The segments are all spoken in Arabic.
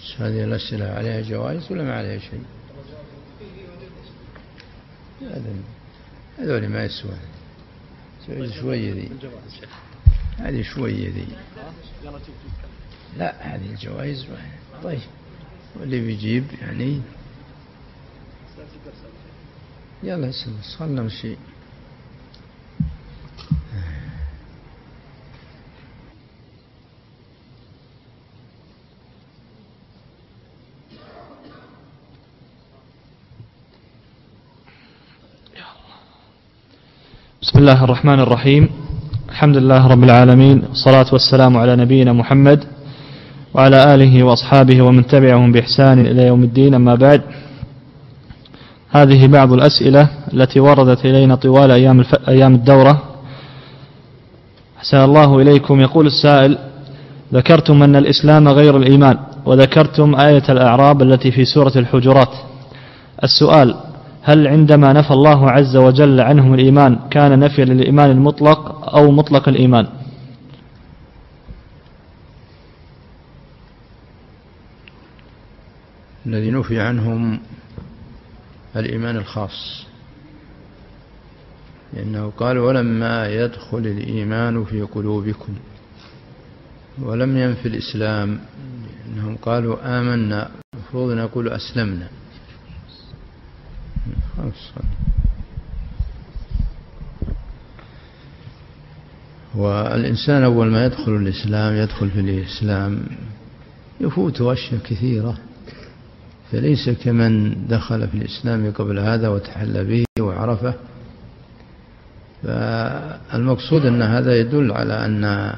هذه الأسئلة عليها جوائز ولا ما عليها شيء؟ هذول ما يسوى، شوية ذي، هذه شوية ذي، لا هذه الجوائز. طيب واللي بيجيب يعني يلا صلنا شيء. بسم الله الرحمن الرحيم. الحمد لله رب العالمين، والصلاة والسلام على نبينا محمد وعلى آله وأصحابه ومن تبعهم بإحسان إلى يوم الدين. أما بعد، هذه بعض الأسئلة التي وردت إلينا طوال أيام الدورة. أحسن الله إليكم. يقول السائل: ذكرتم أن الإسلام غير الإيمان، وذكرتم آية الأعراب التي في سورة الحجرات. السؤال: هل عندما نفى الله عز وجل عنهم الإيمان كان نفي للإيمان المطلق أو مطلق الإيمان؟ الذي نفي عنهم الإيمان الخاص، لأنه قال: ولما يدخل الإيمان في قلوبكم، ولم ينفي الإسلام، لأنهم قالوا آمنا، المفروض نقول أسلمنا. والإنسان أول ما يدخل الإسلام يدخل في الإسلام يفوته أشياء كثيرة، فليس كمن دخل في الإسلام قبل هذا وتحلى به وعرفه. فالمقصود أن هذا يدل على أن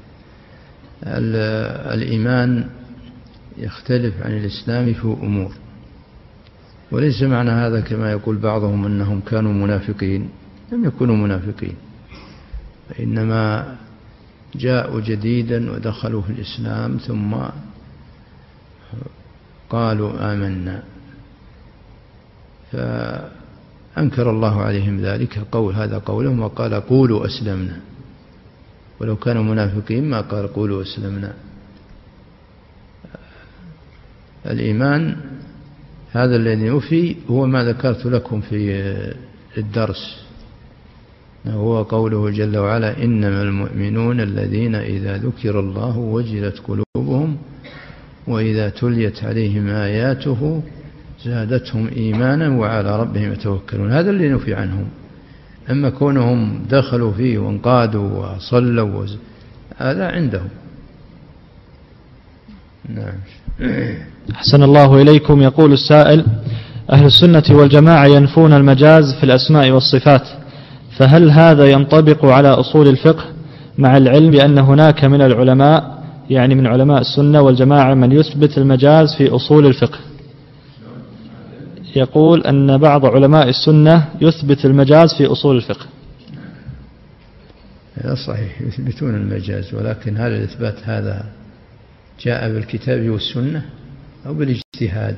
الإيمان يختلف عن الإسلام في أمور، وليس معنى هذا كما يقول بعضهم أنهم كانوا منافقين. لم يكونوا منافقين، فإنما جاءوا جديدا ودخلوا في الإسلام ثم قالوا آمنا، فأنكر الله عليهم ذلك. هذا قولهم، وقال: قولوا أسلمنا. ولو كانوا منافقين ما قال قولوا أسلمنا. الإيمان هذا الذي يفي هو ما ذكرت لكم في الدرس، هو قوله جل وعلا: إنما المؤمنون الذين إذا ذكر الله وجلت قلوبهم وإذا تليت عليهم آياته زادتهم إيمانا وعلى ربهم يتوكلون. هذا اللي نفي عنهم. أما كونهم دخلوا فيه وانقادوا وصلوا هذا عندهم. نعم. أحسن الله إليكم. يقول السائل: أهل السنة والجماعة ينفون المجاز في الأسماء والصفات، فهل هذا ينطبق على أصول الفقه، مع العلم بأن هناك من العلماء، يعني من علماء السنة والجماعة، من يثبت المجاز في أصول الفقه؟ يقول أن بعض علماء السنة يثبت المجاز في أصول الفقه. هذا صحيح، يثبتون المجاز، ولكن هل الإثبات هذا جاء بالكتاب والسنة أو بالاجتهاد؟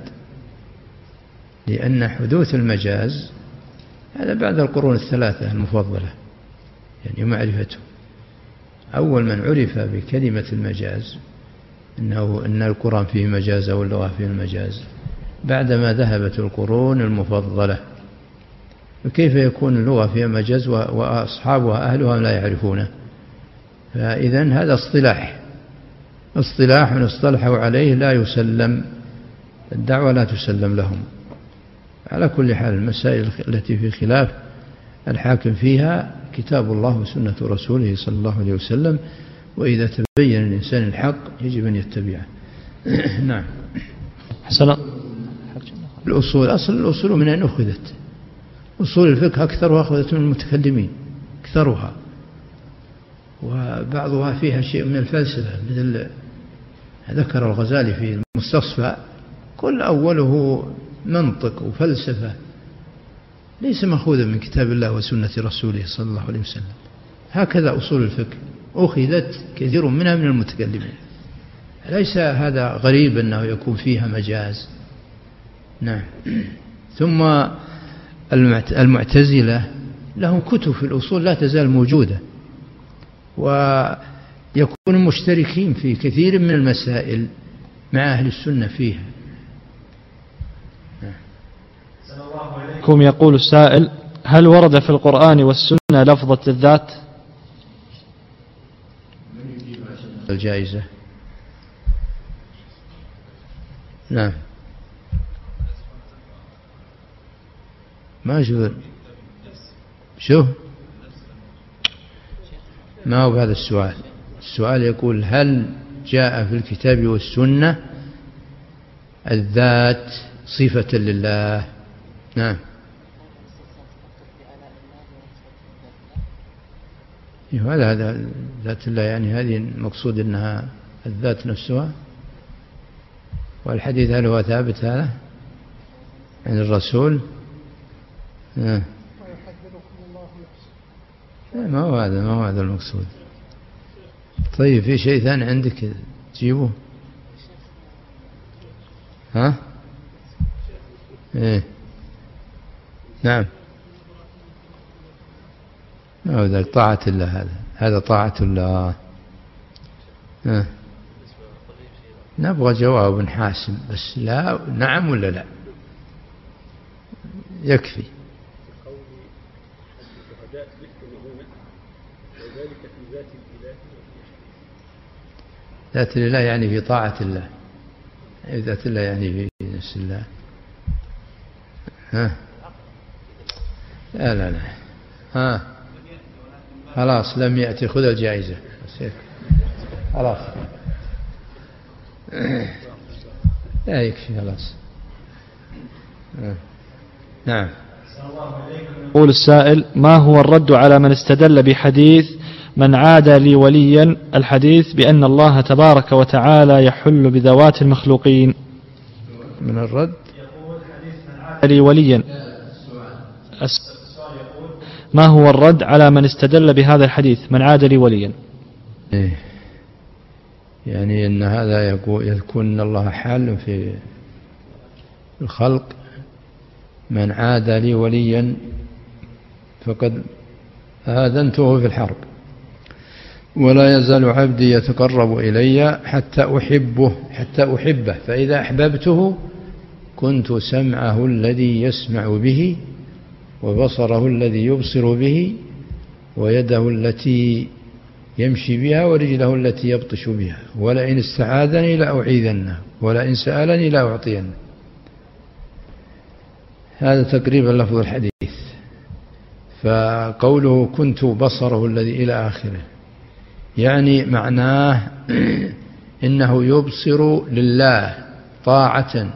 لأن حدوث المجاز هذا بعد القرون الثلاثة المفضلة، يعني معرفته. أول من عرف بكلمة المجاز أن القرآن فيه مجاز أو اللغة فيه المجاز بعدما ذهبت القرون المفضلة. فكيف يكون اللغة فيها مجاز وأصحابها أهلها لا يعرفونه؟ فإذن هذا اصطلاح اصطلحوا عليه لا يسلم، الدعوة لا تسلم لهم. على كل حال المسائل التي في خلاف الحاكم فيها كتاب الله وسنة رسوله صلى الله عليه وسلم، وإذا تبين الإنسان الحق يجب أن يتبعه. نعم. حسنا. الأصول، أصل الأصول من أين أخذت؟ أصول الفقه أكثرها أخذت من المتكلمين، أكثرها، وبعضها فيها شيء من الفلسفة، مثل ذكر الغزالي في المستصفى: كل أوله منطق وفلسفة، ليس مأخوذا من كتاب الله وسنة رسوله صلى الله عليه وسلم. هكذا أصول الفقه أخذت كثير منها من المتكلمين، ليس هذا غريب أنه يكون فيها مجاز. نعم. ثم المعتزلة لهم كتب في الأصول لا تزال موجودة، ويكونوا مشتركين في كثير من المسائل مع أهل السنة فيها. يقول السائل: هل ورد في القرآن والسنة لفظة الذات؟ الجائزة. نعم. ما شوف ما هو بهذا السؤال. السؤال يقول: هل جاء في الكتاب والسنة الذات صفة لله؟ نعم. هذا ذات الله، يعني هذه المقصود أنها الذات نفسها. والحديث هل هو ثابت هذا عن الرسول؟ ما هو هذا المقصود. طيب في شيء ثاني عندك تجيبه؟ ها؟ إيه. نعم. ما هو ذلك طاعة الله، هذا طاعة الله. نبغى جواب حاسم بس، لا نعم ولا لا يكفي. ذات الله يعني في طاعة الله، ذات الله يعني في نفس الله. لا خلاص لم يأتي، خذ الجائزة خلاص. لا يكفي خلاص. نعم. يقول السائل: ما هو الرد على من استدل بحديث من عادى لي وليا، الحديث بأن الله تبارك وتعالى يحل بذوات المخلوقين؟ من الرد لي وليا، ما هو الرد على من استدل بهذا الحديث من عاد لي وليا؟ يعني أن هذا يكون أن الله حال في الخلق. من عاد لي وليا فقد آذنته في الحرب، ولا يزال عبدي يتقرب إلي حتى أحبه، فإذا أحببته كنت سمعه الذي يسمع به، وبصره الذي يبصر به، ويده التي يمشي بها، ورجله التي يبطش بها، ولئن استعاذني لأعيذنه، ولئن سألني لأعطينه. هذا تقريبا لفظ الحديث. فقوله كنت بصره الذي إلى آخره يعني معناه إنه يبصر لله طاعة،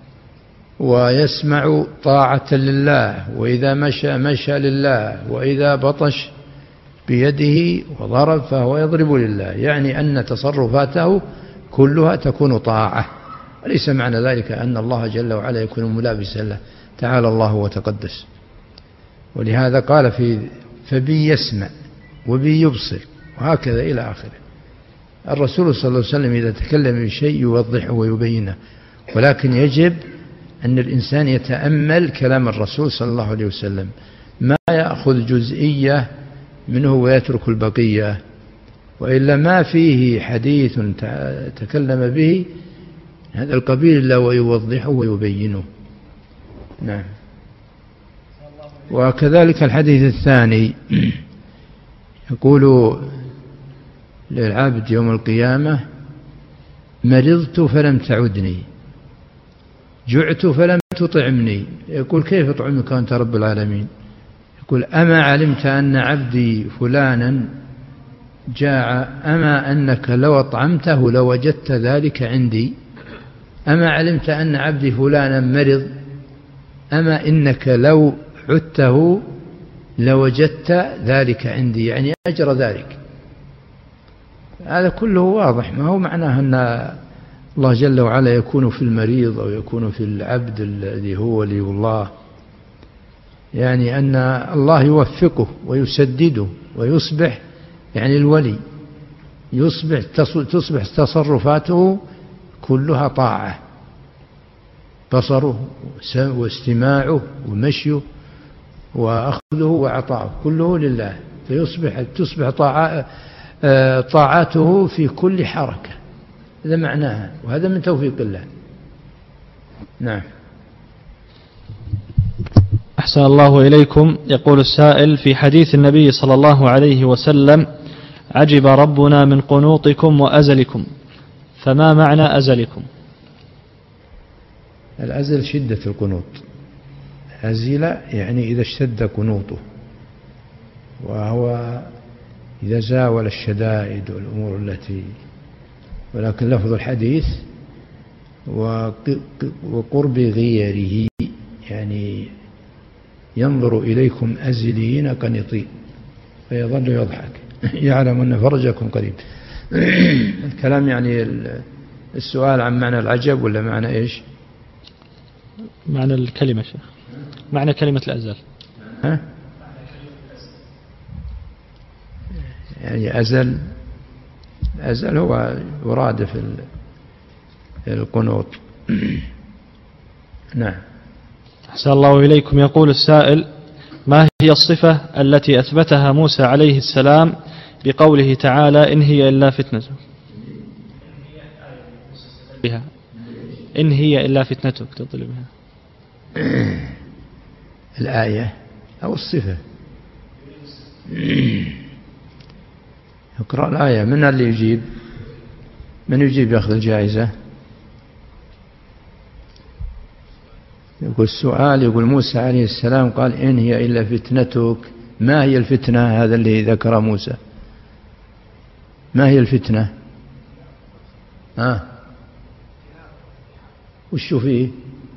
ويسمع طاعة لله، وإذا مشى لله، وإذا بطش بيده وضرب فهو يضرب لله، يعني أن تصرفاته كلها تكون طاعة. وليس معنى ذلك أن الله جل وعلا يكون ملابسا له، تعالى الله وتقدس. ولهذا قال فبي يسمع وبي يبصر، وهكذا إلى آخره. الرسول صلى الله عليه وسلم إذا تكلم بشيء يوضحه ويبينه، ولكن يجب أن الإنسان يتأمل كلام الرسول صلى الله عليه وسلم، ما يأخذ جزئية منه ويترك البقية، وإلا ما فيه حديث تكلم به هذا القبيل إلا ويوضحه ويبينه. نعم. وكذلك الحديث الثاني يقول للعبد يوم القيامة: مرضت فلم تعدني، جعت فلم تطعمني. يقول: كيف أطعمك أنت رب العالمين؟ يقول: أما علمت أن عبدي فلانا جاع، أما أنك لو أطعمته لوجدت ذلك عندي؟ أما علمت أن عبدي فلانا مرض، أما إنك لو عدته لوجدت ذلك عندي، يعني أجر ذلك. هذا كله واضح، ما هو معناه أن الله جل وعلا يكون في المريض أو يكون في العبد الذي هو ولي الله، يعني أن الله يوفقه ويسدده ويصبح يعني الولي تصبح تصرفاته كلها طاعة، بصره واستماعه ومشيه وأخذه وعطاؤه كله لله، تصبح طاعاته في كل حركة هذا معناها، وهذا من توفيق الله. نعم. أحسن الله إليكم. يقول السائل: في حديث النبي صلى الله عليه وسلم: عجب ربنا من قنوطكم وأزلكم، فما معنى أزلكم؟ الأزل شدة القنوط، أزل يعني إذا اشتد قنوطه، وهو إذا زاول الشدائد والأمور التي، ولكن لفظ الحديث وقرب غيره، يعني ينظر إليكم أزلين قنطين فيظل يضحك يعلم أن فرجكم قريب. الكلام يعني السؤال عن معنى العجب ولا معنى إيش؟ معنى الكلمة شيخ، معنى كلمة الأزل. ها؟ يعني أزل هو يراد في القنوط. نعم. أحسن الله إليكم. يقول السائل: ما هي الصفة التي أثبتها موسى عليه السلام بقوله تعالى: إن هي إلا فتنتك؟ إن هي إلا فتنتك تضل بها. الآية أو الصفة؟ اقرأ الآية. من اللي يجيب؟ من يجيب يأخذ الجائزة؟ يقول السؤال، يقول موسى عليه السلام قال: إن هي إلا فتنتك. ما هي الفتنة؟ هذا اللي ذكر موسى، ما هي الفتنة؟ وش فيه؟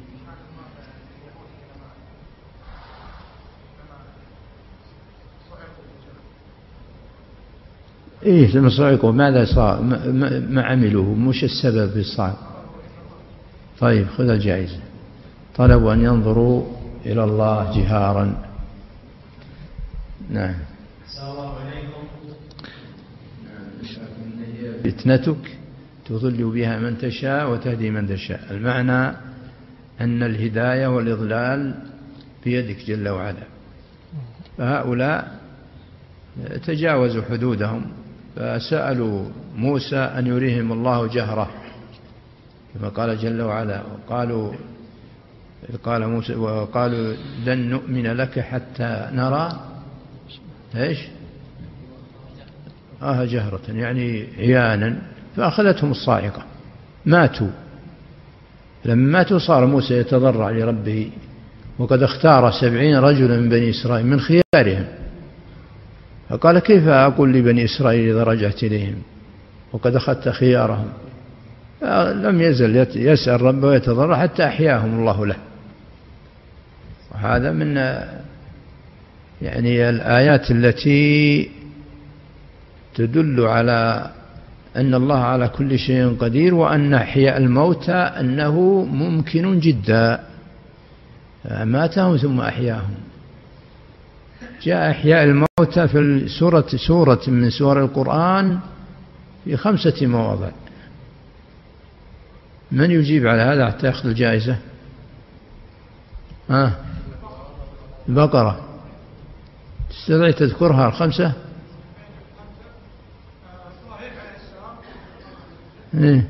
إيه لما صعقوا ماذا صار؟ ما عملوه، مش السبب في الصعق. طيب خذ الجائزة. طلبوا أن ينظروا إلى الله جهارا. نعم. فتنتك تضل بها من تشاء وتهدي من تشاء. المعنى أن الهداية والإضلال بيدك جل وعلا، فهؤلاء تجاوزوا حدودهم فسألوا موسى أن يريهم الله جهرة كما قال جل وعلا. قال موسى: وقالوا لن نؤمن لك حتى نرى إيش؟ جهرة، يعني عيانا، فأخذتهم الصاعقة ماتوا. لما ماتوا صار موسى يتضرع لربه، وقد اختار 70 رجلا من بني إسرائيل من خيارهم، فقال: كيف أقول لبني إسرائيل إذا رجعت إليهم وقد أخذت خيارهم؟ لم يزل يسأل ربه ويتضرع حتى أحياهم الله له. وهذا من يعني الآيات التي تدل على أن الله على كل شيء قدير، وأن إحياء الموتى أنه ممكن جدا. أماتهم ثم أحياهم. جاء إحياء الموتى في سورة من سور القرآن في 5 مواضع. من يجيب على هذا حتى يأخذ الجائزة؟ البقرة. تستطيع تذكرها 5؟ إيه؟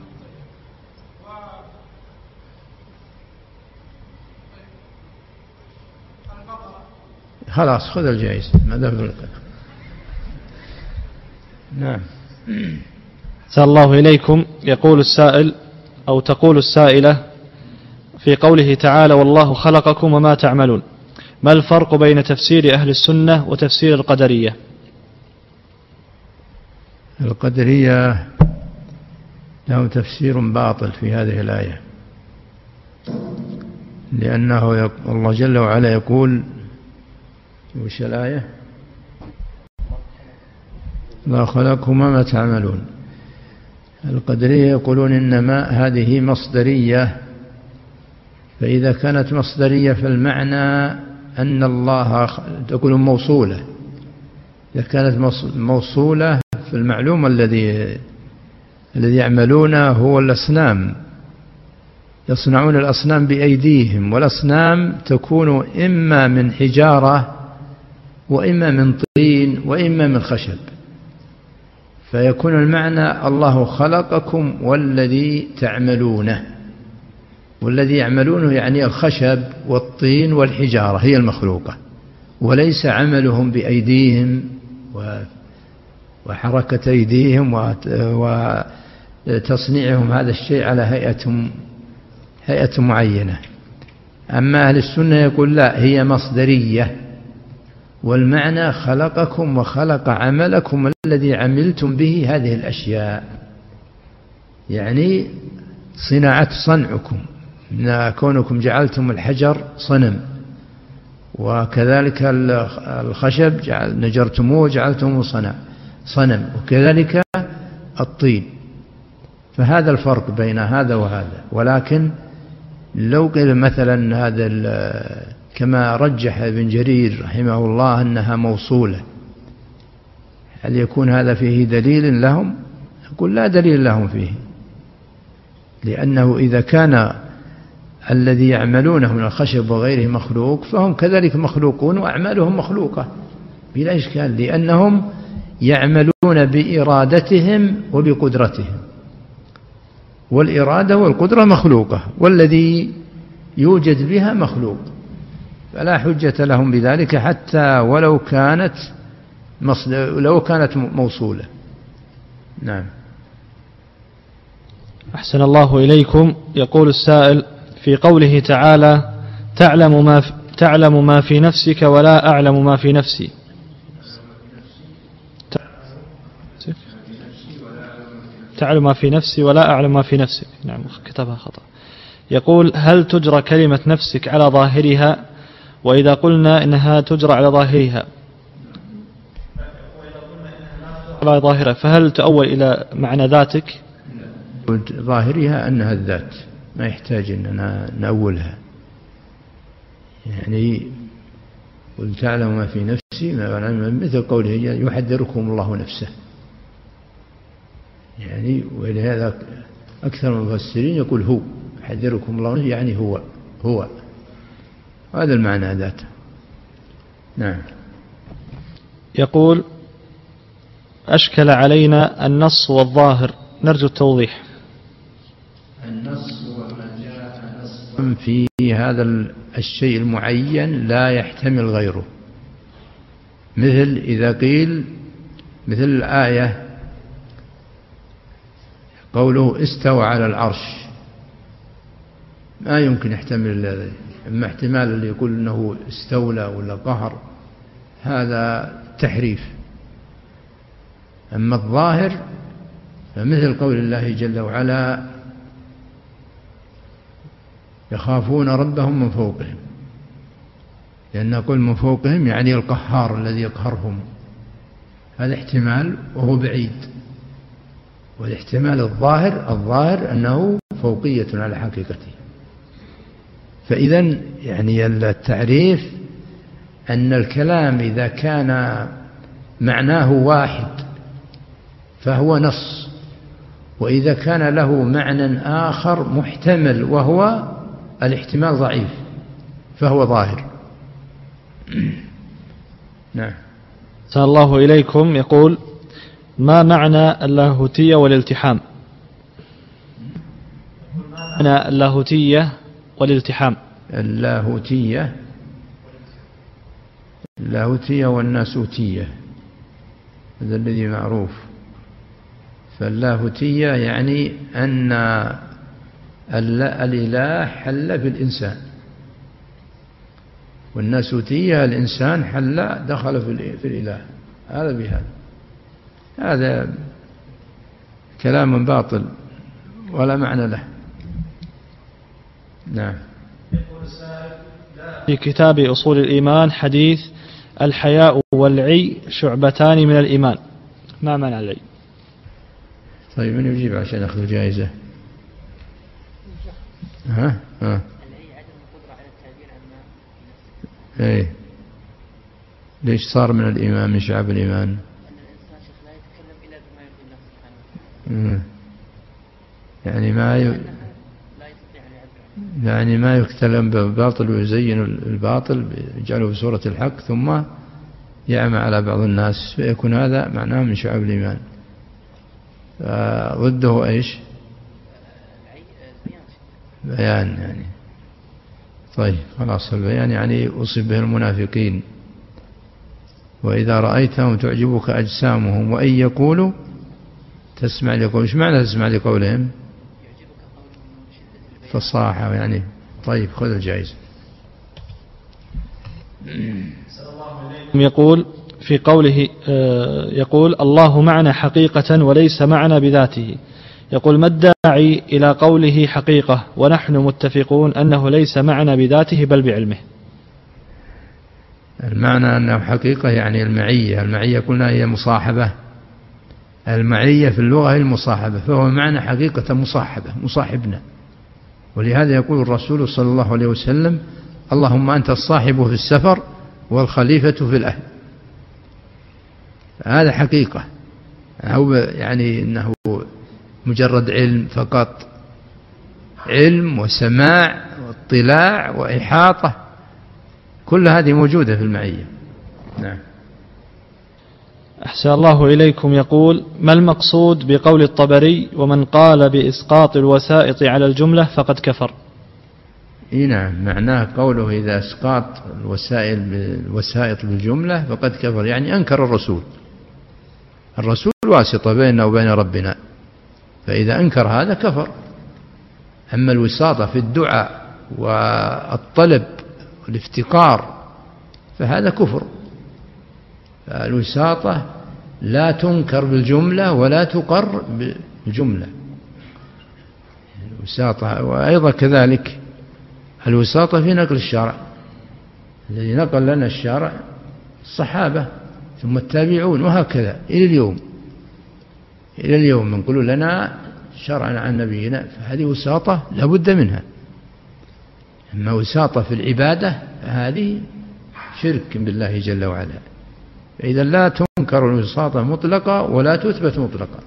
خلاص خذ الجائزة ما دام. نعم. أحسن الله إليكم. يقول السائل أو تقول السائلة: في قوله تعالى: والله خلقكم وما تعملون، ما الفرق بين تفسير أهل السنة وتفسير القدرية؟ القدرية لهم تفسير باطل في هذه الآية، لأنه الله جل وعلا يقول: وش الآية؟ ما خلقكم وما تعملون. القدرية يقولون إنما هذه مصدرية، فإذا كانت مصدرية فالمعنى أن الله، تقول موصولة. إذا كانت موصولة فالمعلوم الذي يعملونه هو الأصنام، يصنعون الأصنام بأيديهم، والأصنام تكون إما من حجارة وإما من طين وإما من خشب، فيكون المعنى الله خلقكم والذي تعملونه، والذي يعملونه يعني الخشب والطين والحجارة هي المخلوقة، وليس عملهم بأيديهم وحركة أيديهم وتصنيعهم هذا الشيء على هيئة معينة. أما أهل السنة يقول لا، هي مصدرية، والمعنى خلقكم وخلق عملكم الذي عملتم به هذه الأشياء، يعني صنعكم، كونكم جعلتم الحجر صنم، وكذلك الخشب نجرتموه وجعلتموه صنم، وكذلك الطين. فهذا الفرق بين هذا وهذا. ولكن لو قيل مثلا هذا كما رجح ابن جرير رحمه الله أنها موصولة، هل يكون هذا فيه دليل لهم؟ يقول لا دليل لهم فيه، لأنه إذا كان الذي يعملونه من الخشب وغيره مخلوق فهم كذلك مخلوقون وأعمالهم مخلوقة بلا إشكال، لأنهم يعملون بإرادتهم وبقدرتهم، والإرادة والقدرة مخلوقة، والذي يوجد بها مخلوق، فلا حجة لهم بذلك حتى ولو كانت موصولة. نعم. أحسن الله إليكم. يقول السائل: في قوله تعالى: تعلم ما في نفسك ولا أعلم ما في نفسي، تعلم ما في نفسي ولا أعلم ما في نفسك. نعم، كتبها خطأ. يقول: هل تجرى كلمة نفسك على ظاهرها؟ وإذا قلنا إنها تجرى على ظاهرها فهل تؤول إلى معنى ذاتك؟ ظاهرها أنها الذات، ما يحتاج أننا نأولها. يعني قل تعلم ما في نفسي مثل قوله يحذركم الله نفسه، يعني ولهذا أكثر المفسرين يقول هو يحذركم الله نفسه، يعني هو هذا المعنى ذاته. نعم. يقول: أشكل علينا النص والظاهر، نرجو التوضيح. النص وما جاء نص في هذا الشيء المعين لا يحتمل غيره، مثل إذا قيل مثل الآية قوله استوى على العرش، ما يمكن يحتمل هذا. أما احتمال اللي يقول أنه استولى ولا قهر هذا تحريف. أما الظاهر فمثل قول الله جل وعلا يخافون ربهم من فوقهم، لأن نقول من فوقهم يعني القهار الذي يقهرهم، هذا احتمال وهو بعيد. والاحتمال الظاهر أنه فوقية على حقيقته. فإذا يعني التعريف أن الكلام إذا كان معناه واحد فهو نص، وإذا كان له معنى آخر محتمل وهو الاحتمال ضعيف فهو ظاهر. نعم. أحسن الله إليكم. يقول: ما معنى اللاهوتية والالتحام؟ معنى اللاهوتية والالتحام. اللاهوتية والناسوتية هذا الذي معروف. فاللاهوتية يعني أن الإله حل في الإنسان، والناسوتية الإنسان حل دخل في الإله. هذا بهذا، هذا كلام باطل ولا معنى له. نعم. في كتاب أصول الإيمان حديث الحياء والعي شعبتان من الإيمان، ما معنى العي؟ طيب من يجيب عشان أخذ جائزة؟ العي عدم القدرة على التعبير عن ما. إيه، ليش صار من الإيمان، من شعب الإيمان؟ أن الإنسان لا يتكلم إلا بما يرضي الله سبحانه وتعالى. يعني يعني ما يتكلم بالباطل ويزين الباطل يجعله في صورة الحق ثم يعمى على بعض الناس، فيكون هذا معناه من شعب الإيمان. ضده إيش؟ بيان يعني. طيب خلاص، البيان يعني أصيب به المنافقين. وإذا رأيتهم تعجبك أجسامهم وإن يقولوا تسمع لقولهم. إيش معنى تسمع لقولهم؟ فصاحة يعني. طيب خذ الجائزة. يقول في قوله يقول الله معنا حقيقة وليس معنا بذاته. يقول ما الداعي إلى قوله حقيقة ونحن متفقون أنه ليس معنا بذاته بل بعلمه؟ المعنى أنه حقيقة يعني المعية. المعية قلنا هي مصاحبة. المعية في اللغة هي المصاحبة، فهو معنى حقيقة مصاحبة، مصاحبنا. ولهذا يقول الرسول صلى الله عليه وسلم اللهم أنت الصاحب في السفر والخليفة في الأهل. هذا حقيقة، أو يعني أنه مجرد علم فقط، علم وسماع واطلاع وإحاطة، كل هذه موجودة في المعية. نعم. أحسن الله إليكم. يقول ما المقصود بقول الطبري ومن قال بإسقاط الوسائط على الجملة فقد كفر؟ نعم، معناه قوله إذا اسقاط الوسائط بالجملة فقد كفر، يعني أنكر الرسول. الرسول واسطة بيننا وبين ربنا، فإذا أنكر هذا كفر. أما الوساطة في الدعاء والطلب والافتقار فهذا كفر. فالوساطة لا تنكر بالجملة ولا تقر بالجملة. الوساطة وأيضا كذلك الوساطة في نقل الشرع. الذي نقل لنا الشرع الصحابة ثم التابعون وهكذا إلى اليوم. إلى اليوم ينقلوا لنا شرعا عن نبينا، فهذه وساطة لا بد منها. أما وساطة في العبادة فهذه شرك بالله جل وعلا. فإذا لا تنكر الوساطة مطلقة ولا تثبت مطلقة.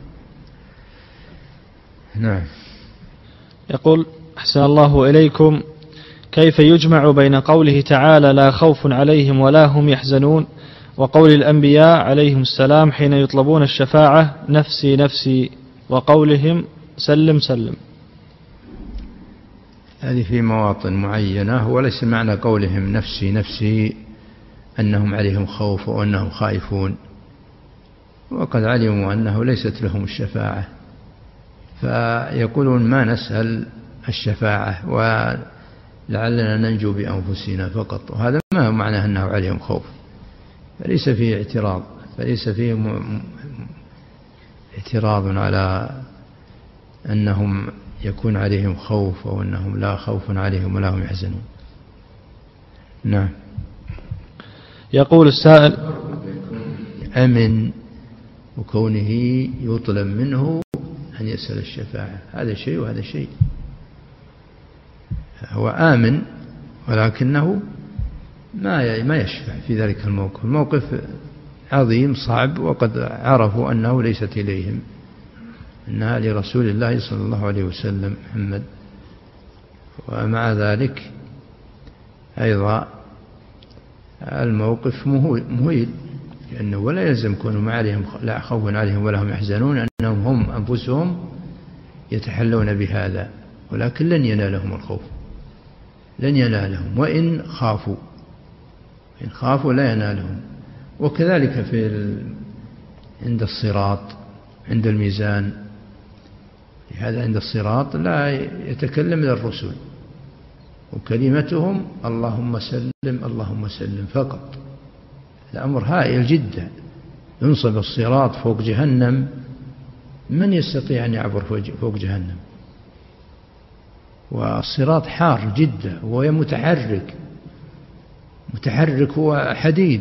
نعم. يقول أحسن الله إليكم كيف يجمع بين قوله تعالى لا خوف عليهم ولا هم يحزنون وقول الأنبياء عليهم السلام حين يطلبون الشفاعة نفسي نفسي وقولهم سلم سلم؟ هذه في مواطن معينة، وليس معنى قولهم نفسي نفسي أنهم عليهم خوف وأنهم خائفون، وقد علموا أنه ليست لهم الشفاعة، فيقولون ما نسأل الشفاعة ولعلنا ننجو بأنفسنا فقط. وهذا ما هو معناه أنه عليهم خوف، فليس فيه اعتراض، فليس فيه اعتراض على أنهم يكون عليهم خوف أو أنهم لا خوف عليهم ولا هم يحزنون. نعم. يقول السائل أمن وكونه يطلب منه أن يسأل الشفاعة، هذا شيء وهذا شيء. هو آمن ولكنه ما يشفع في ذلك الموقف. الموقف عظيم صعب، وقد عرفوا أنه ليست إليهم، إنها لرسول الله صلى الله عليه وسلم محمد. ومع ذلك أيضا الموقف مهيل، لأنه ولا يلزم كونوا ما عليهم لا خوف عليهم ولا هم يحزنون أنهم هم أنفسهم يتحلون بهذا، ولكن لن ينالهم الخوف، لن ينالهم وإن خافوا، إن خافوا لا ينالهم. وكذلك عند الصراط، عند الميزان، هذا عند الصراط لا يتكلم إلا الرسل، وكلمتهم اللهم سلم اللهم سلم فقط. الأمر هائل جدا، ينصب الصراط فوق جهنم، من يستطيع أن يعبر فوق جهنم؟ والصراط حار جدا وهو متحرك هو حديد،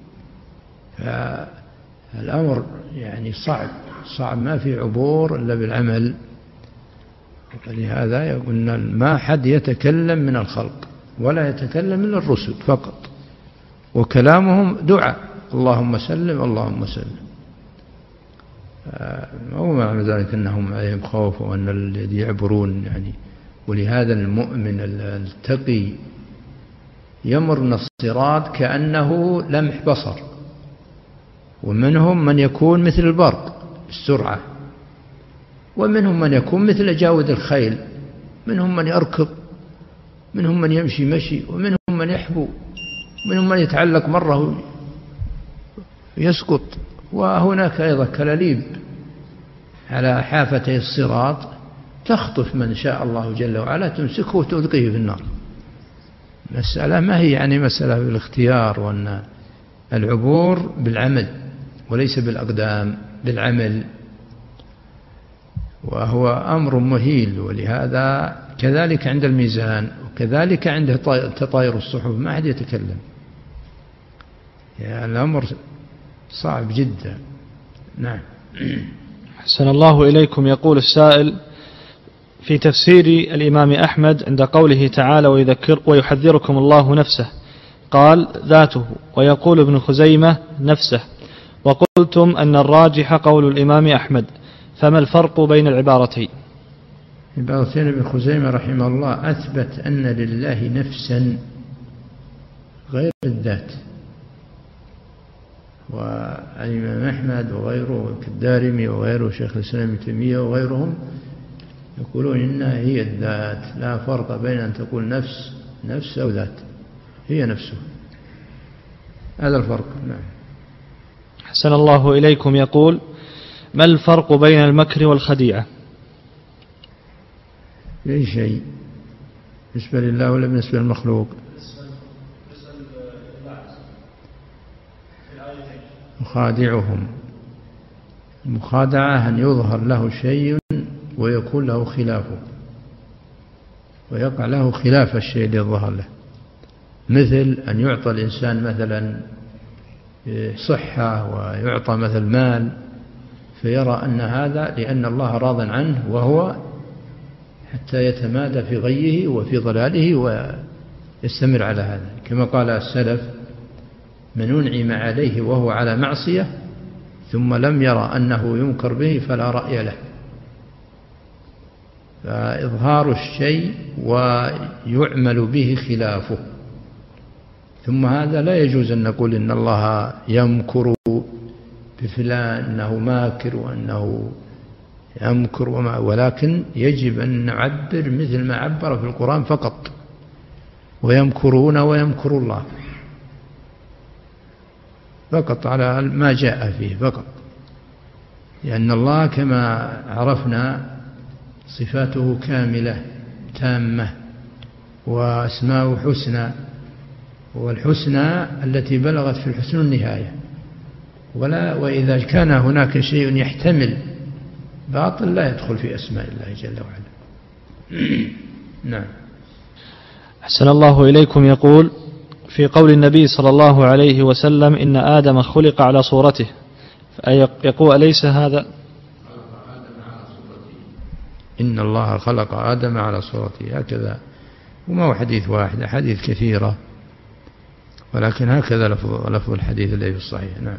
فالأمر يعني صعب ما في عبور إلا بالعمل. ولهذا يقولنا ما حد يتكلم من الخلق ولا يتكلم من الرسل فقط، وكلامهم دعاء اللهم سلم اللهم سلم. أو معنى ذلك أنهم عليهم خوف وأن الذي يعبرون يعني. ولهذا المؤمن التقي يمر من الصراط كأنه لمح بصر، ومنهم من يكون مثل البرق بالسرعة، ومنهم من يكون مثل جاود الخيل، منهم من يركض، منهم من يمشي مشي، ومنهم من يحبو، منهم من يتعلق مرة يسقط. وهناك أيضا كلاليب على حافتي الصراط تخطف من شاء الله جل وعلا، تمسكه وتلقيه في النار. مسألة ما هي يعني مسألة بالاختيار، وأن العبور بالعمل وليس بالأقدام، بالعمل، وهو أمر مهيل. ولهذا كذلك عند الميزان، وكذلك عند تطاير الصحف ما أحد يتكلم، يعني الأمر صعب جدا. نعم. أحسن الله إليكم. يقول السائل: في تفسير الإمام أحمد عند قوله تعالى ويحذركم الله نفسه، قال ذاته، ويقول ابن خزيمة نفسه، وقلتم أن الراجح قول الإمام أحمد، فما الفرق بين العبارتين؟ عبارتين ابن خزيمة رحمه الله أثبت أن لله نفسا غير الذات، والإمام أحمد وغيره كالدارمي وغيره شيخ الإسلام ابن تيمية وغيرهم يقولون إنها هي الذات، لا فرق بين أن تقول نفس أو ذات، هي نفسه، هذا الفرق. نعم. أحسن الله إليكم. يقول: ما الفرق بين المكر والخديعة؟ أي شيء بالنسبة لله ولا بالنسبة للمخلوق؟ مخادعهم، المخادعة أن يظهر له شيء ويكون له خلافه، ويقع له خلاف الشيء اللي يظهر له، مثل أن يعطى الإنسان مثلا صحة ويعطى مثل مال، فيرى أن هذا لأن الله راض عنه، وهو حتى يتمادى في غيه وفي ضلاله ويستمر على هذا، كما قال السلف: من أنعم عليه وهو على معصية ثم لم يرى أنه ينكر به فلا رأي له. فإظهار الشيء ويعمل به خلافه. ثم هذا لا يجوز أن نقول إن الله يمكر بفلان، أنه ماكر وأنه يمكر، ولكن يجب أن نعبر مثل ما عبر في القرآن فقط: ويمكرون ويمكر الله، فقط على ما جاء فيه فقط، لأن الله كما عرفنا صفاته كاملة تامة، وأسماءه حسنى، والحسنى التي بلغت في الحسن النهاية، وإذا كان هناك شيء يحتمل باطل لا يدخل في أسماء الله جل وعلا. نعم. أحسن الله إليكم. يقول: في قول النبي صلى الله عليه وسلم: إن آدم خلق على صورته، يقول أليس هذا؟ إن الله خلق آدم على صورته، هكذا، وما هو حديث واحد، حديث كثيرة، ولكن هكذا لفظ الحديث الذي في الصحيح. نعم.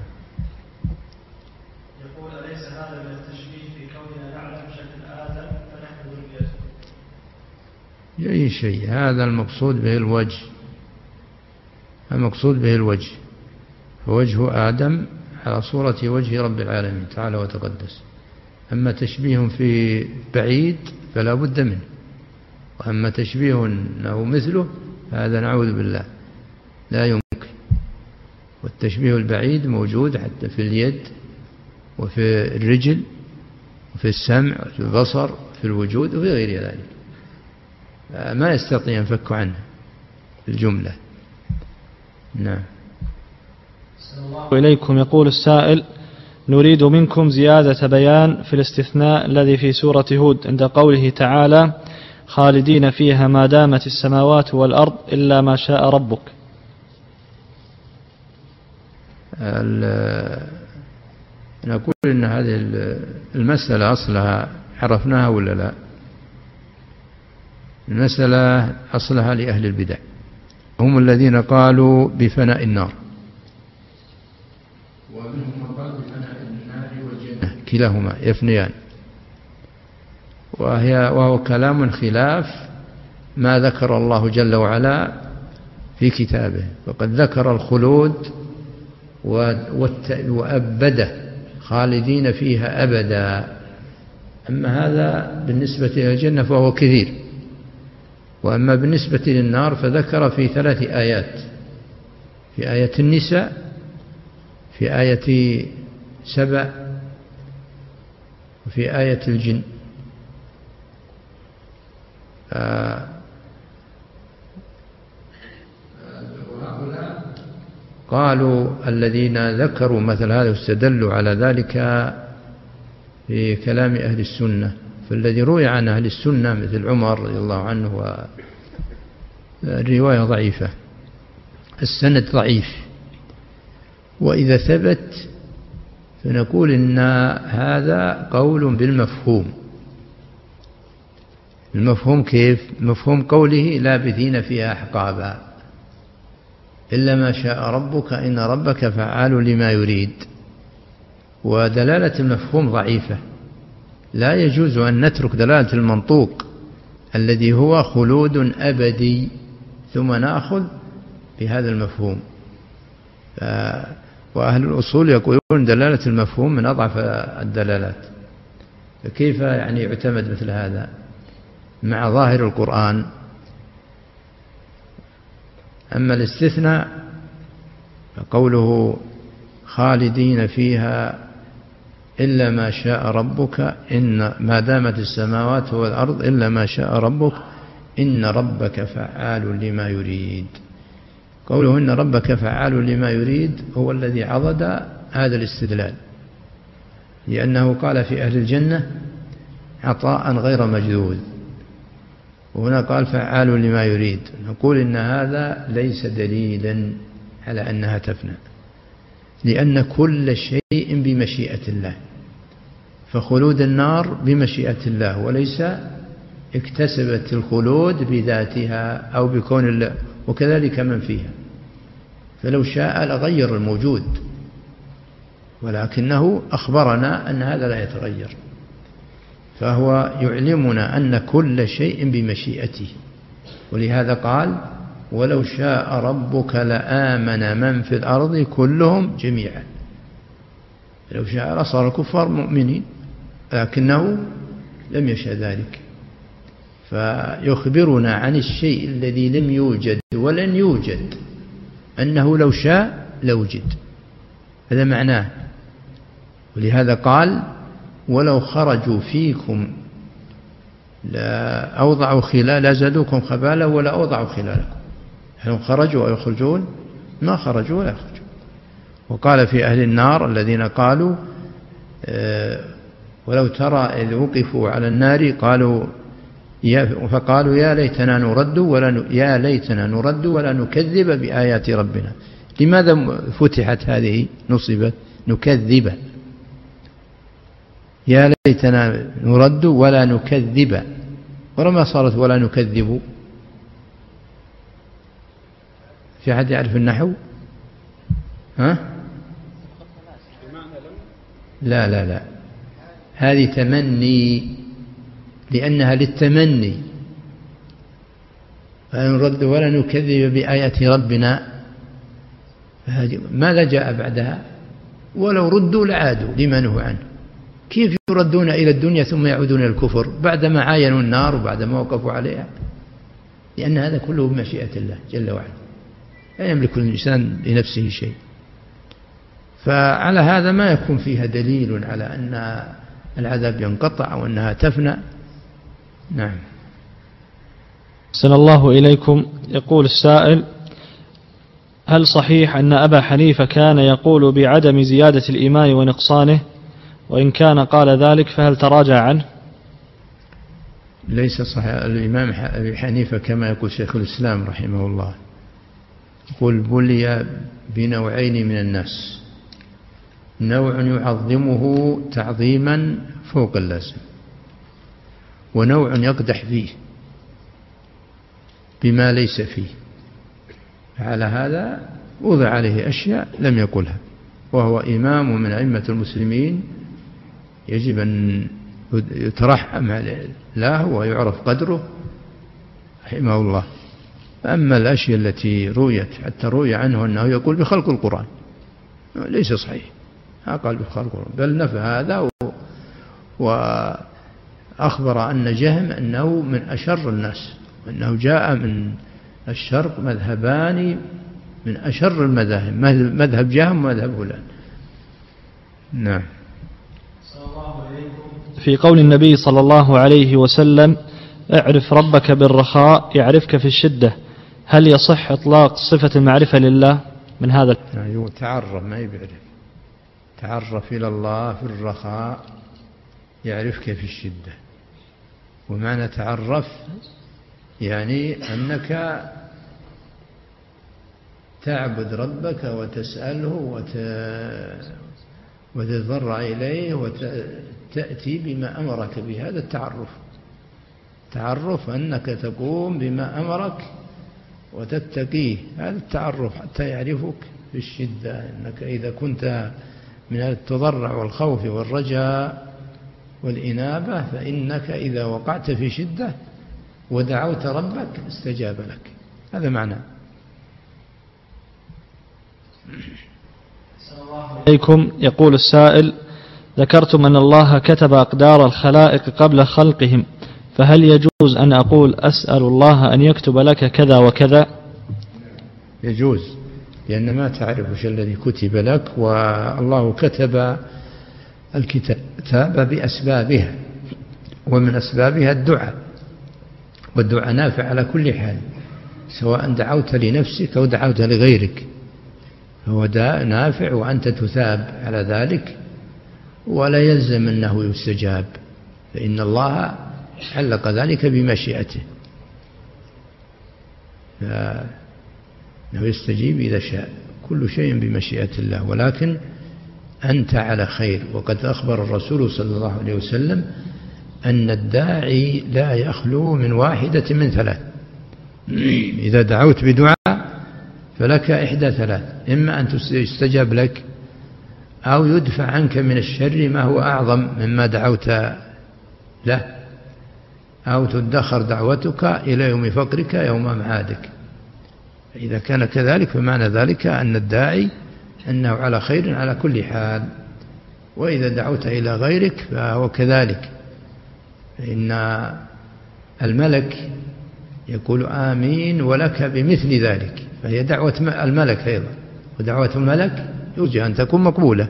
يقول: أليس هذا من التشبيه في كوننا نعلم شكل آدم فنحن ذريته؟ أي شيء، هذا المقصود به الوجه، المقصود به الوجه، فوجه آدم على صورة وجه رب العالمين تعالى وتقدس. أما تشبيه في بعيد فلا بد منه، وأما تشبيه أنه مثله هذا نعوذ بالله لا يمكن. والتشبيه البعيد موجود حتى في اليد وفي الرجل وفي السمع وفي البصر وفي الوجود وفي غير ذلك، ما يستطيع ينفك عنه الجملة. نعم. إليكم. يقول السائل: نريد منكم زيادة بيان في الاستثناء الذي في سورة هود عند قوله تعالى: خالدين فيها ما دامت السماوات والأرض إلا ما شاء ربك. نقول إن هذه المسألة أصلها عرفناها ولا لا؟ المسألة أصلها لأهل البدع، هم الذين قالوا بفناء النار، ومنهم من قال بفناء النار والجنة، كلاهما يفنيان، وهو كلام خلاف ما ذكر الله جل وعلا في كتابه، فقد ذكر الخلود وأبده، خالدين فيها أبدا، أما هذا بالنسبة إلى الجنة فهو كثير. وأما بالنسبة للنار فذكر في 3 آيات: في آية النساء، في آية سبع، وفي آية الجن. قالوا الذين ذكروا مثل هذا واستدلوا على ذلك في كلام أهل السنة، فالذي روي عن أهل السنة مثل عمر رضي الله عنه الرواية ضعيفة، السند ضعيف. وإذا ثبت فنقول إن هذا قول بالمفهوم. المفهوم كيف؟ مفهوم قوله لابثين فيها أحقابا إلا ما شاء ربك إن ربك فعال لما يريد. ودلالة المفهوم ضعيفة، لا يجوز أن نترك دلالة المنطوق الذي هو خلود أبدي ثم نأخذ بهذا المفهوم. وأهل الأصول يقولون دلالة المفهوم من أضعف الدلالات، فكيف يعني يعتمد مثل هذا مع ظاهر القرآن؟ أما الاستثناء فقوله خالدين فيها إلا ما شاء ربك إن ما دامت السماوات والأرض إلا ما شاء ربك إن ربك فعال لما يريد. قوله إن ربك فعال لما يريد هو الذي عضد هذا الاستدلال، لأنه قال في أهل الجنة عطاء غير مجذوذ، وهنا قال فعال لما يريد. نقول إن هذا ليس دليلا على أنها تفنى، لأن كل شيء بمشيئة الله، فخلود النار بمشيئة الله وليس اكتسبت الخلود بذاتها أو بكون الله، وكذلك من فيها، فلو شاء لغير الموجود، ولكنه أخبرنا أن هذا لا يتغير، فهو يعلمنا أن كل شيء بمشيئته. ولهذا قال ولو شاء ربك لآمن من في الأرض كلهم جميعا. لو شاء لصار الكفار مؤمنين، لكنه لم يشاء ذلك، فيخبرنا عن الشيء الذي لم يوجد ولن يوجد أنه لو شاء لوجد، هذا معناه. ولهذا قال ولو خرجوا فيكم لا أوضعوا خلال لا زادوكم خبالا ولا أوضعوا خلالكم. هم خرجوا أو يخرجون؟ ما خرجوا ولا يخرجون. وقال في أهل النار الذين قالوا ولو ترى إذ وقفوا على النار فقالوا يا ليتنا نرد ولا نكذب بآيات ربنا. لماذا فتحت هذه نصبت نكذب؟ يا ليتنا نرد ولا نكذب، ولما صارت ولا نكذب. في أحد يعرف النحو؟ ها؟ لا لا لا، هذه تمني، لأنها للتمني. فنرد ولا نكذب بآيات ربنا، ماذا جاء بعدها؟ ولو ردوا لعادوا لما نهوا عنه. كيف يردون إلى الدنيا ثم يعودون إلى الكفر بعدما عاينوا النار وبعدما وقفوا عليها؟ لأن هذا كله بمشيئة الله جل وعلا، لا يملك الإنسان لنفسه شيء. فعلى هذا ما يكون فيها دليل على أن العذاب ينقطع أو أنها تفنى. نعم. أحسن الله إليكم. يقول السائل: هل صحيح أن أبا حنيفة كان يقول بعدم زيادة الإيمان ونقصانه؟ وإن كان قال ذلك فهل تراجع عنه؟ ليس صحيح. الإمام أبي حنيفة كما يقول شيخ الإسلام رحمه الله يقول بلي بنوعين من الناس: نوع يعظمه تعظيما فوق اللازم، ونوع يقدح فيه بما ليس فيه. على هذا وضع عليه أشياء لم يقلها، وهو إمام من أئمة المسلمين، يجب أن يترحم له ويعرف قدره رحمه الله. أما الأشياء التي رويت حتى روي عنه أنه يقول بخلق القرآن، ليس صحيح. قال بخلق القرآن، بل نفى هذا أخبر أن جهم أنه من أشر الناس، وأنه جاء من الشرق مذهبان من أشر المذاهب، مذهب جهم ومذهب فلان. نعم. في قول النبي صلى الله عليه وسلم: اعرف ربك بالرخاء يعرفك في الشدة، هل يصح إطلاق صفة المعرفة لله من هذا؟ يعني تعرف، ما يبعرف، تعرف إلى الله في الرخاء يعرفك في الشدة. ومعنى تعرف يعني أنك تعبد ربك وتسأله وتضرع إليه وتأتي بما أمرك به، هذا التعرف. تعرف أنك تقوم بما أمرك وتتقيه، هذا التعرف، حتى يعرفك في الشدة. أنك إذا كنت من التضرع والخوف والرجاء والإنابة، فإنك إذا وقعت في شدة ودعوت ربك استجاب لك، هذا معنى. عليكم. يقول السائل: ذكرتم أن الله كتب أقدار الخلائق قبل خلقهم، فهل يجوز أن أقول أسأل الله أن يكتب لك كذا وكذا؟ يجوز، لأن ما تعرف وش الذي كتب لك، والله كتب الكتاب بأسبابها، ومن أسبابها الدعاء، والدعاء نافع على كل حال، سواء دعوت لنفسك أو دعوت لغيرك، هو نافع وأنت تثاب على ذلك، ولا يلزم أنه يستجاب، فإن الله علق ذلك بمشيئته، فإنه يستجيب إذا شاء، كل شيء بمشيئة الله. ولكن أنت على خير، وقد أخبر الرسول صلى الله عليه وسلم أن الداعي لا يخلو من واحدة من ثلاث: إذا دعوت بدعاء فلك إحدى ثلاث: إما أن يستجاب لك، أو يدفع عنك من الشر ما هو أعظم مما دعوت له، أو تدخر دعوتك إلى يوم فقرك يوم معادك. إذا كان كذلك فمعنى ذلك أن الداعي أنه على خير على كل حال. وإذا دعوت إلى غيرك فهو كذلك، فإن الملك يقول آمين ولك بمثل ذلك، فهي دعوة الملك أيضا، ودعوة الملك يرجى أن تكون مقبولة.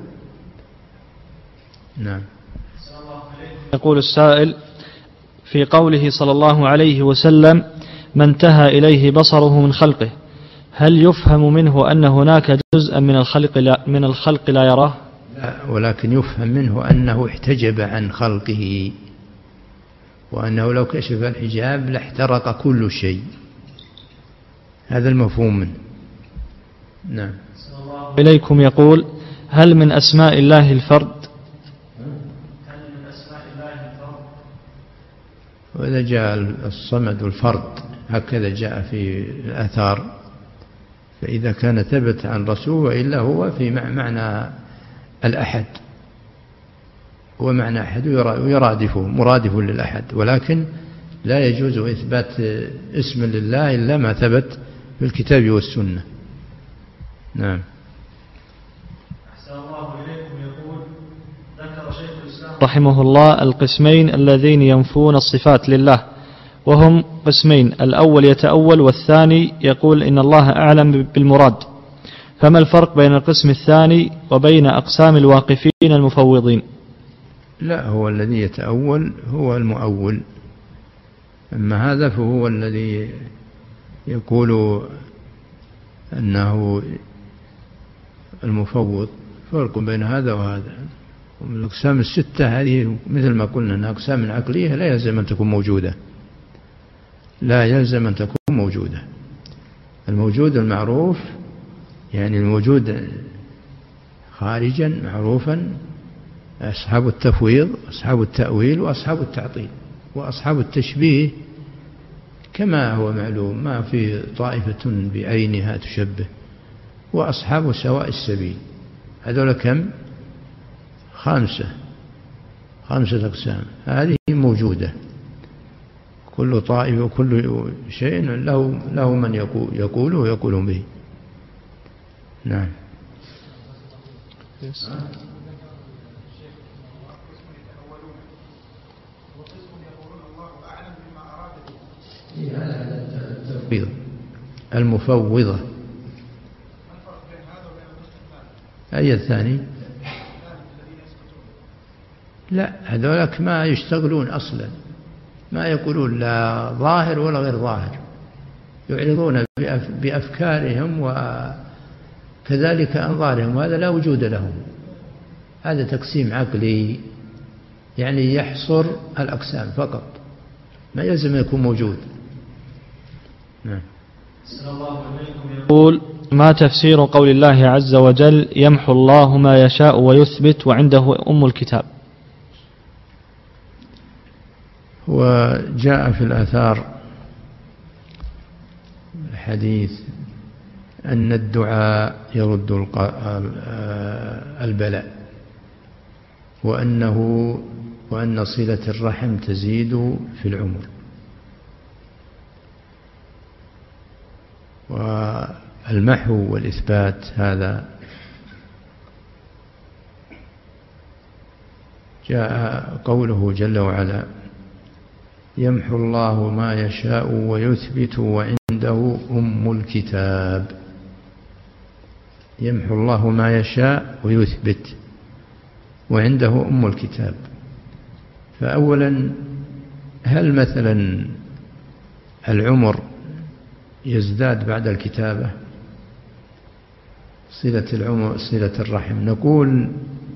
نعم. يقول السائل: في قوله صلى الله عليه وسلم: ما انتهى إليه بصره من خلقه، هل يفهم منه أن هناك جزءا من الخلق لا يراه؟ لا، ولكن يفهم منه أنه احتجب عن خلقه، وأنه لو كشف الحجاب لاحترق كل شيء، هذا المفهوم منه. نعم. إليكم. يقول: هل من أسماء الله الفرد؟ وإذا جاء الصمد والفرد هكذا جاء في الآثار، فإذا كان ثبت عن رسول، وإلا هو في معنى الأحد، ومعنى أحد مرادف للأحد، ولكن لا يجوز إثبات اسم لله إلا ما ثبت في الكتاب والسنة. نعم. رحمه الله القسمين الذين ينفون الصفات لله، وهم قسمين: الأول يتأول، والثاني يقول إن الله أعلم بالمراد، فما الفرق بين القسم الثاني وبين أقسام الواقفين المفوضين؟ لا، هو الذي يتأول هو المؤول، أما هذا فهو الذي يقول أنه المفوض. فرق بين هذا وهذا. ومن الأقسام الستة هذه مثل ما قلنا أنها أقسام عقلية لا يلزم أن تكون موجودة، لا يلزم أن تكون موجودة. الموجود المعروف، يعني الموجود خارجا معروفا، أصحاب التفويض، أصحاب التأويل، وأصحاب التعطيل، وأصحاب التشبيه كما هو معلوم، ما في طائفة بعينها تشبه، وأصحاب سواء السبيل. هذول كم؟ خمسة أقسام، هذه موجودة، كل طائفة وكل شيء له من يقوله ويقولون به. نعم. المفوضة. أي الثاني؟ لا، هذولك ما يشتغلون أصلا، ما يقولون لا ظاهر ولا غير ظاهر، يعرضون بأفكارهم وكذلك أنظارهم، وهذا لا وجود لهم. هذا تقسيم عقلي، يعني يحصر الأقسام فقط، ما يلزم يكون موجود. نعم. يقول: ما تفسير قول الله عز وجل: يمحو الله ما يشاء ويثبت وعنده أم الكتاب؟ وجاء في الآثار الحديث أن الدعاء يرد البلاء، وأن صلة الرحم تزيد في العمر، والمحو والإثبات هذا جاء قوله جل وعلا: يمحو الله ما يشاء ويثبت وعنده أم الكتاب. يمحو الله ما يشاء ويثبت وعنده أم الكتاب. فأولا، هل مثلا العمر يزداد بعد الكتابة؟ صلة الرحم، نقول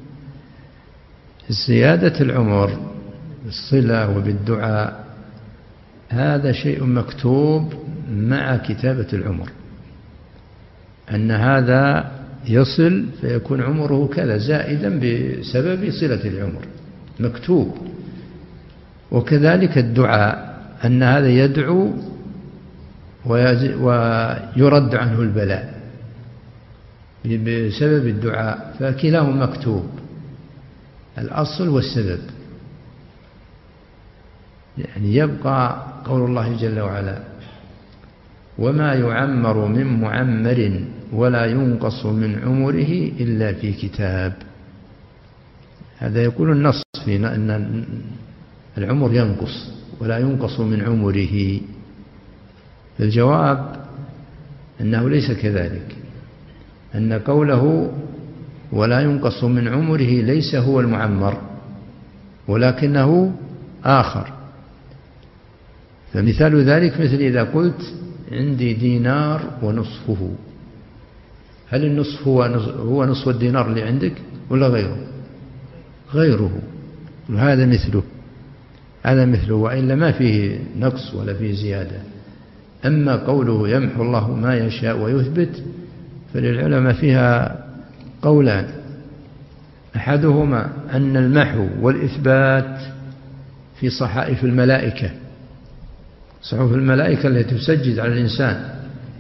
زيادة العمر بالصلة وبالدعاء هذا شيء مكتوب مع كتابة العمر، أن هذا يصل فيكون عمره كذا زائدا بسبب صلة العمر، مكتوب. وكذلك الدعاء، أن هذا يدعو ويرد عنه البلاء بسبب الدعاء، فكلاهما مكتوب، الأصل والسبب. يعني يبقى قول الله جل وعلا: وما يعمر من معمر ولا ينقص من عمره إلا في كتاب. هذا يقول النص فينا أن العمر ينقص ولا ينقص من عمره. الجواب أنه ليس كذلك، أن قوله ولا ينقص من عمره ليس هو المعمر، ولكنه آخر. فمثال ذلك مثل إذا قلت عندي دينار ونصفه، هل النصف هو نصف الدينار اللي عندك ولا غيره؟ هذا مثله، وإلا ما فيه نقص ولا فيه زيادة. أما قوله يمحو الله ما يشاء ويثبت فللعلماء فيها قولان: أحدهما أن المحو والإثبات في صحائف الملائكة، صحف الملائكة التي تسجد على الإنسان.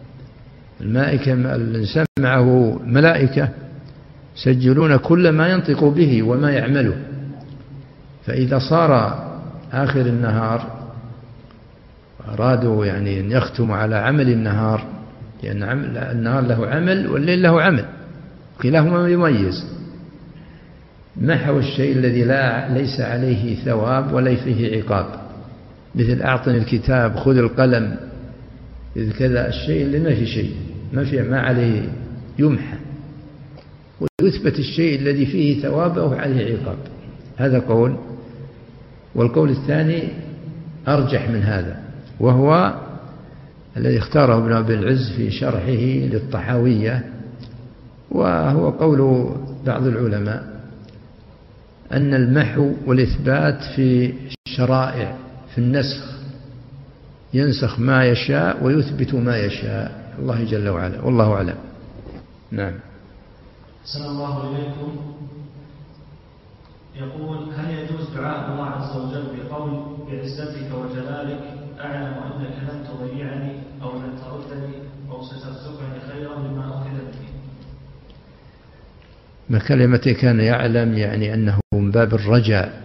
الإنسان معه ملائكة يسجلون كل ما ينطق به وما يعمله، فإذا صار آخر النهار أرادوا يعني أن يختموا على عمل النهار، لأن النهار له عمل والليل له عمل، كلاهما يميز. محو الشيء الذي ليس عليه ثواب ولا فيه عقاب، مثل أعطني الكتاب، خذ القلم، إذ كذا الشيء اللي ما في شيء، ما عليه يمحى، ويثبت الشيء الذي فيه ثواب أو عليه عقاب. هذا قول. والقول الثاني أرجح من هذا، وهو الذي اختاره ابن أبي العز في شرحه للطحاوية، وهو قول بعض العلماء أن المحو والإثبات في الشرائع، في النسخ، ينسخ ما يشاء ويثبت ما يشاء، الله جل وعلا، والله أعلم. نعم. أحسن الله إليكم. يقول: هل يجوز دعاء الله عز وجل بقول بعزتك وجلالك أعلم أنك لن تضيعني أو لن تردني أو سترزقني خيرا مما أخذ به؟ ما كلمة كان يعلم يعني أنه من باب الرجاء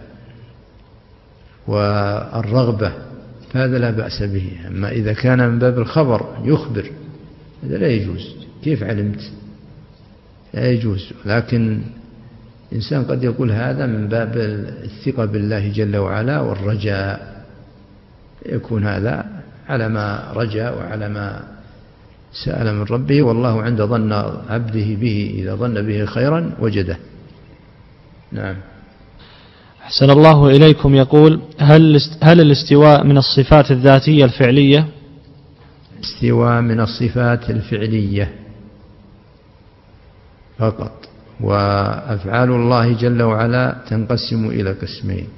والرغبة، فهذا لا بأس به. أما إذا كان من باب الخبر يخبر، هذا لا يجوز. كيف علمت؟ لا يجوز. لكن الإنسان قد يقول هذا من باب الثقة بالله جل وعلا والرجاء، يكون هذا على ما رجا وعلى ما سأل من ربه، والله عند ظن عبده به، إذا ظن به خيرا وجده. نعم. أحسن الله إليكم. يقول: هل الاستواء من الصفات الذاتية الفعلية؟ استواء من الصفات الفعلية فقط، وأفعال الله جل وعلا تنقسم إلى قسمين: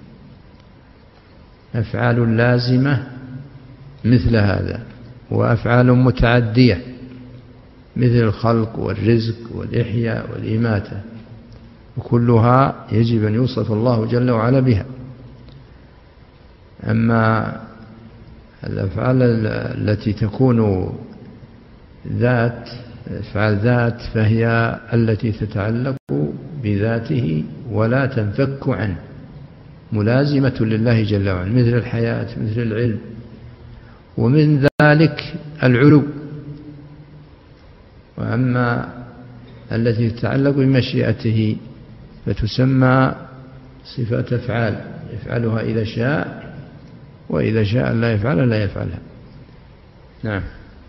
أفعال لازمة مثل هذا، وأفعال متعدية مثل الخلق والرزق والإحياء والإماتة، وكلها يجب أن يوصف الله جل وعلا بها. أما الأفعال التي تكون ذات، أفعال ذات، فهي التي تتعلق بذاته ولا تنفك عنه، ملازمة لله جل وعلا، مثل الحياة، مثل العلم، ومن ذلك العلو. وأما التي تتعلق بمشيئته فتسمى صفات أفعال، يفعلها إذا شاء، وإذا شاء لا يفعلها لا يفعلها. نعم.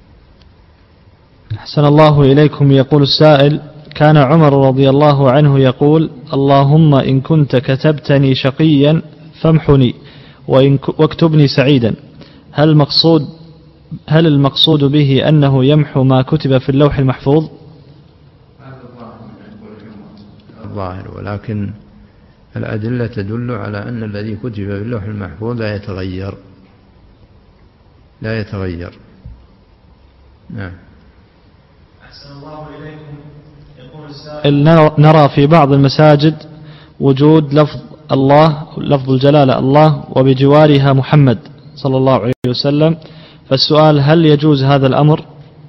أحسن الله إليكم. يقول السائل: كان عمر رضي الله عنه يقول: اللهم إن كنت كتبتني شقيا فامحني واكتبني سعيدا. هل المقصود به أنه يمحو ما كتب في اللوح المحفوظ؟ الظاهر، ولكن الأدلة تدل على أن الذي كتب في اللوح المحفوظ لا يتغير. نعم. أحسن الله إليكم. يقول السائل: نرى في بعض المساجد وجود لفظ الله، لفظ الجلالة الله، وبجوارها محمد صلى الله عليه وسلم، فالسؤال: هل يجوز هذا الأمر؟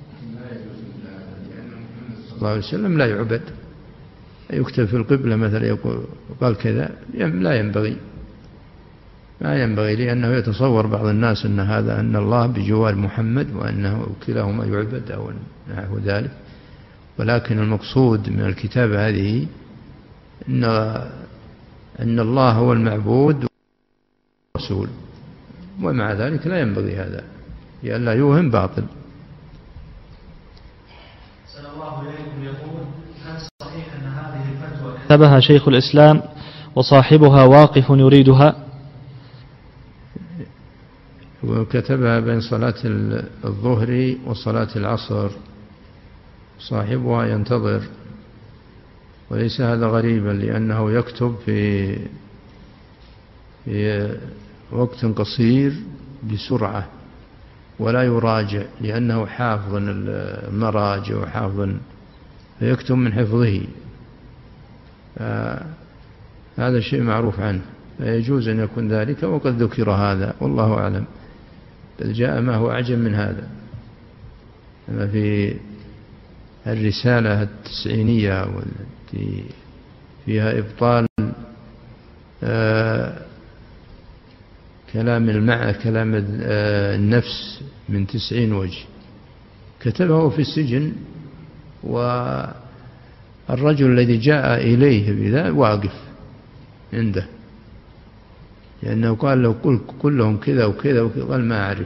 صلى الله عليه وسلم لا يعبد، يكتب في القبلة مثلا يقول قال كذا، لا ينبغي، ما ينبغي، لأنه يتصور بعض الناس أن الله بجوار محمد وأنه كلاهما يعبد أو نحو ذلك. ولكن المقصود من الكتابة هذه أن الله هو المعبود والرسول، ومع ذلك لا ينبغي هذا لئلا يوهم باطل. صلى الله عليه يقول: هل صحيح أن هذه الفتوى كتبها شيخ الإسلام وصاحبها واقف يريدها؟ وكتبها بين صلاة الظهر وصلاة العصر، صاحبها ينتظر، وليس هذا غريبا، لأنه يكتب في وقت قصير بسرعة ولا يراجع، لأنه حافظ المراجع وحافظ، فيكتب من حفظه. هذا شيء معروف عنه، فيجوز أن يكون ذلك، وقد ذكر هذا والله أعلم، بل جاء ما هو أعجب من هذا. أما في الرسالة التسعينية والتي فيها إبطال كلام النفس من 90 وجه، كتبه في السجن، والرجل الذي جاء إليه بذا واقف عنده، لأنه قال له قل لهم كذا وكذا وكذا، قال ما أعرف،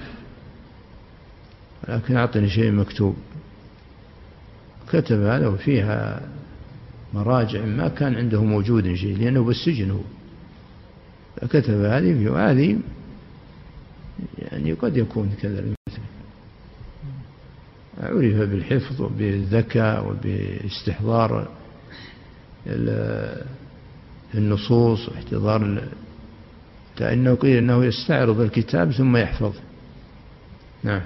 ولكن أعطني شيء مكتوب. كتب هذا وفيها مراجع ما كان عنده موجود شيء، لأنه بالسجن هو، فكتب هذه، وهذه يعني قد يكون كذا المثل، عرف بالحفظ وبالذكاء وباستحضار النصوص واحتضار، لأنه قيل أنه يستعرض الكتاب ثم يحفظ. نعم.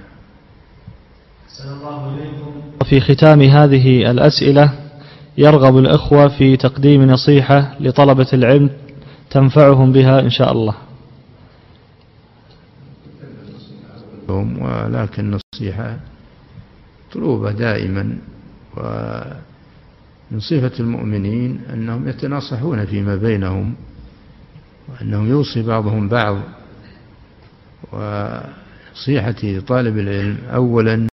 وفي ختام هذه الأسئلة يرغب الأخوة في تقديم نصيحة لطلبة العلم تنفعهم بها إن شاء الله. ولكن النصيحة طلوبة دائما، ومن صفة المؤمنين أنهم يتناصحون فيما بينهم، وأنهم يوصي بعضهم بعض. ونصيحتي لطالب العلم أولا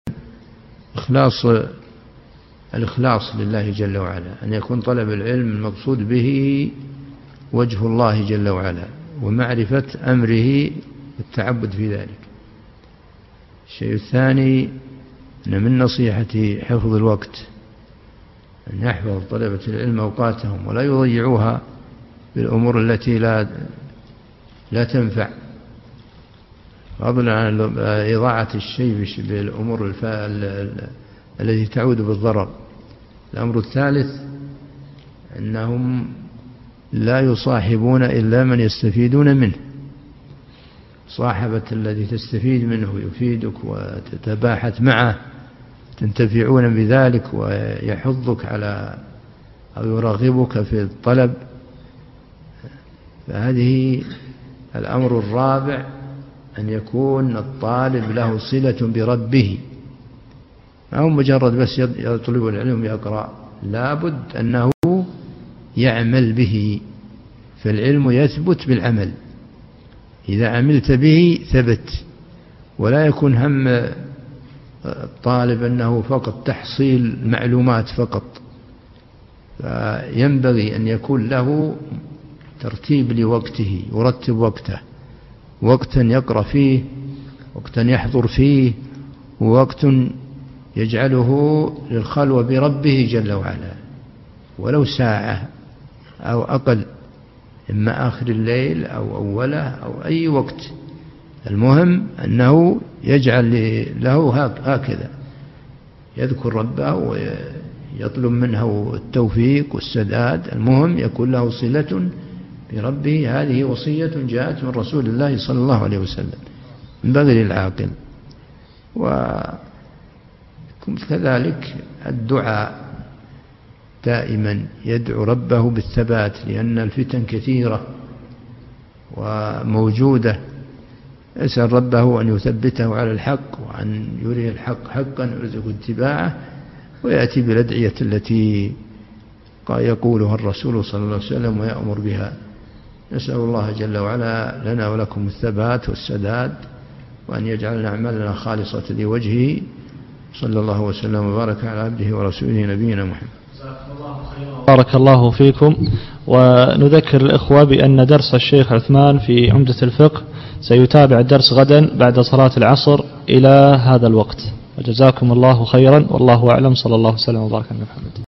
الإخلاص لله جل وعلا، أن يكون طلب العلم المقصود به وجه الله جل وعلا ومعرفة أمره والتعبد في ذلك. الشيء الثاني أن من نصيحة حفظ الوقت أن يحفظ طلبة العلم أوقاتهم ولا يضيعوها بالأمور التي لا تنفع، فضلا عن إضاعة الشيء بالأمور التي تعود بالضرر. الأمر الثالث أنهم لا يصاحبون إلا من يستفيدون منه، صاحبة الذي تستفيد منه يفيدك وتتباحث معه تنتفعون بذلك ويحضك على أو يرغبك في الطلب. فهذه الأمر الرابع أن يكون الطالب له صلة بربه، ما هو مجرد بس يطلب العلم يقرأ، لابد أنه يعمل به، فالعلم يثبت بالعمل، إذا عملت به ثبت. ولا يكون هم الطالب أنه فقط تحصيل معلومات فقط، فينبغي أن يكون له ترتيب لوقته، يرتب وقته، وقتا يقرأ فيه، وقتا يحضر فيه، ووقت يجعله للخلوة بربه جل وعلا ولو ساعة أو أقل، إما آخر الليل أو أوله أو أي وقت، المهم أنه يجعل له هكذا يذكر ربه ويطلب منه التوفيق والسداد، المهم يكون له صلة بربه. هذه وصية جاءت من رسول الله صلى الله عليه وسلم، ينبغي للعاقل. وكذلك الدعاء دائما يدعو ربه بالثبات، لأن الفتن كثيرة وموجودة، يسأل ربه أن يثبته على الحق وأن يريه الحق حقا ويرزق اتباعه، ويأتي بالأدعية التي يقولها الرسول صلى الله عليه وسلم ويأمر بها. نسأل الله جل وعلا لنا ولكم الثبات والسداد، وأن يجعلنا أعمالنا خالصة لوجهه، صلى الله وسلم وبارك على عبده ورسوله نبينا محمد. بارك الله فيكم. ونذكر الإخوة بأن درس الشيخ عثمان في عمدة الفقه سيتابع الدرس غدا بعد صلاة العصر إلى هذا الوقت، وجزاكم الله خيرا، والله أعلم، صلى الله وسلم وبارك على محمد.